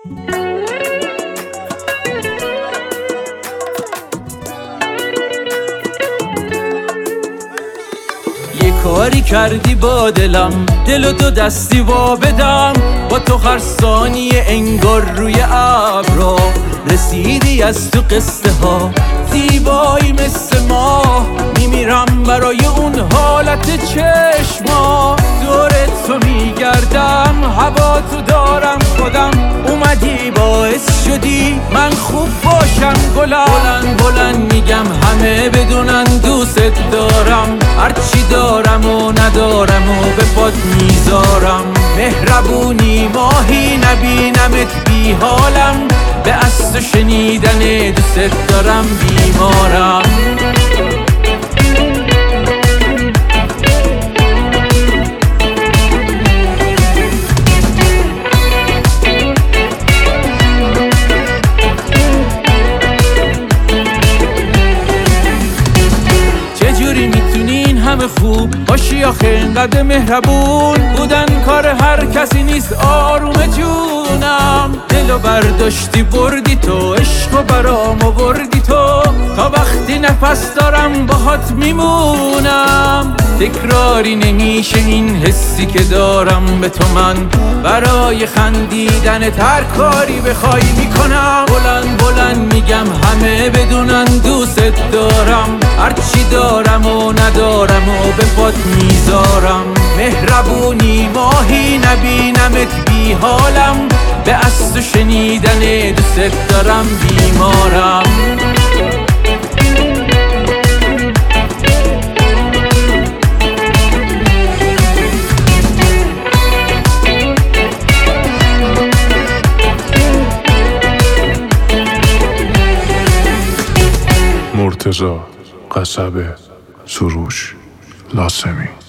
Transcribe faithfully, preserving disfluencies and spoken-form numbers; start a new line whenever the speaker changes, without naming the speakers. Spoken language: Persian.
کاری کردی با دلم، دل و دو دستی وا بدم، با تو هر ثانیه انگار روی ابرا رسیدی از تو قصه ها، زیبایی مثل ماه، میمیرم برای اون حالت چشما. دور تو میگردم، هوا تو دارم، خودم اومدی باعث شدی من خوب باشم. گلم بلند بلند میگم همه بدونن دوست دارم، هرچی دارم و ندارم و به پات میذارم. مهربونی ماهی نبینمت بی حالم، به از تو شنیدن دوست دارم بیمارم. چجوری میتونی این همه خوب باشی آخه اینقدر مهربون؟ بودن کار هر کسی نیست آروم جونم. دلو برداشتی بردی تو، عشقو برام آوردی تو، تا وقتی نفس دارم باهات میمونم. تکراری نمیشه این حسی که دارم به تو، من برای خندیدنت هر کاری بخوای میکنم. بلند بلند میگم همه بدونن دوست دارم، هرچی دارم و ندارم و به پات میذارم. مهربونی ماهی نبینمت بی حالم، به از تو شنیدن دوست دارم بیمارم.
مرتضی قصبه، سروش لاسمی.